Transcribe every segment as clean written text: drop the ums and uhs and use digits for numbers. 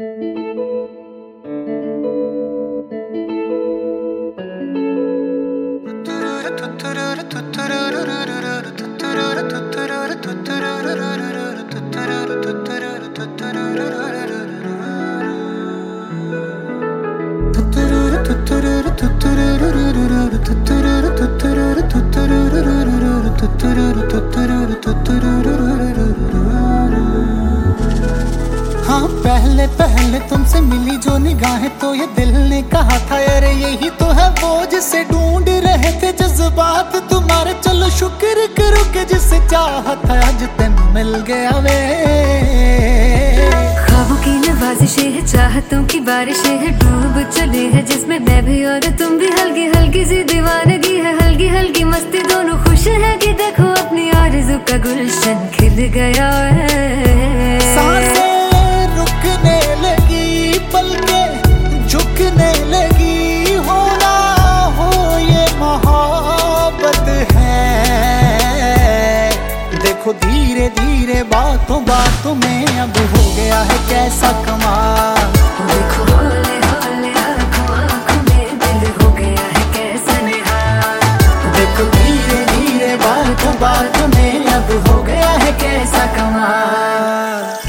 हाँ, पहले पहले तुमसे मिली जो निगाहें तो ये दिल ने कहा था यार यही तो है वो जिसे ढूंढ रहे थे जज्बात तुम्हारे। चलो शुक्र करो कि जिसे चाहा था आज तेन मिल गया वे। ख्वाबों की नवाजिशें है, चाहतों की बारिशें है, डूब चले हैं जिसमें मैं भी और तुम भी। हल्की हल्की सी दीवानगी है, हल्की हल्की मस्ती, दोनों खुश है कि देखो अपनी आरज़ू का गुलशन खिल गया है। सांसें रुकने लगी, पलकें झुकने लगी, होना हो ये मोहब्बत है। देखो धीरे धीरे बातों बातों में अब हो गया है कैसा कमाल। देखो हौले हौले आँखों आँखों में दिल हो गया है कैसा निहाल। देखो धीरे धीरे बातों बातों में अब हो गया है कैसा कमाल।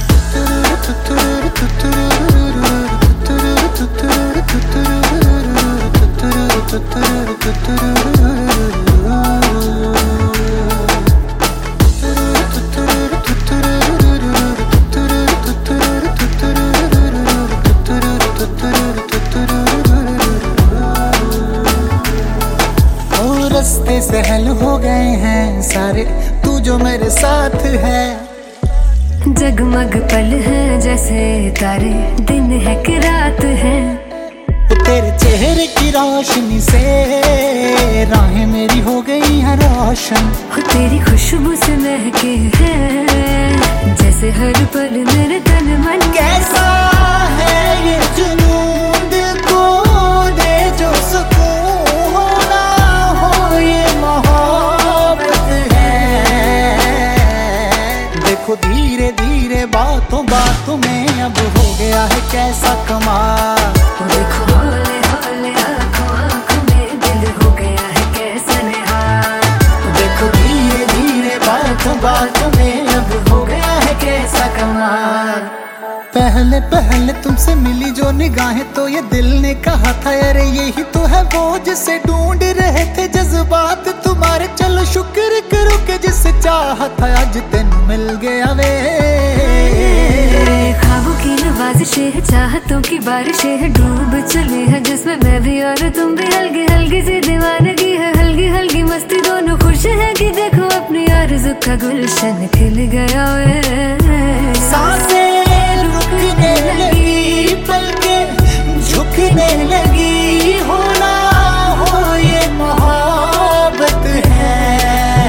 रास्ते सहल हो गए हैं सारे, तू जो मेरे साथ है। जगमग पल है जैसे तारे, दिन है कि रात है। तेरे चेहरे की रोशनी से राहें मेरी हो गई हैं रोशन। तेरी खुशबू से महके है जैसे हर पल मेरे तन मन। कैसा है ये जुनून दिल को दे जो सुकून, होना हो ये मोहब्बत है। देखो धीरे धीरे बातों बातों में अब हो गया है कैसा कमाल। देखो हौले हौले आँखों आँखों में दिल हो गया है कैसा निहाल। देखो धीरे धीरे बातों बातों में अब हो गया है कैसा कमाल। पहले पहले तुमसे मिली जो निगाहें तो ये दिल ने कहा था यार यही तो है वो जिसे ढूंढ रहे थे जज्बात तुम्हारे। चलो शुक्र करो कि जिसे चाहा था आज तेन मिल गया वे। ख्वाबों की नवाजिशें है, चाहतों की बारिशें है, डूब चले हैं जिसमें मैं भी और तुम भी। हल्की हल्की सी दीवानगी है, हल्की हल्की मस्ती, दोनों खुश है कि देखो अपनी आरज़ू का गुलशन खिल गया है। सांसें रुकने लगी, पलकें झुकने लगी, होना हो ये मोहब्बत है।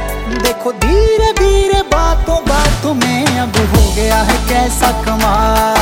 देखो धीरे धीरे बातों बातों में अब हो गया है कैसा कमाल।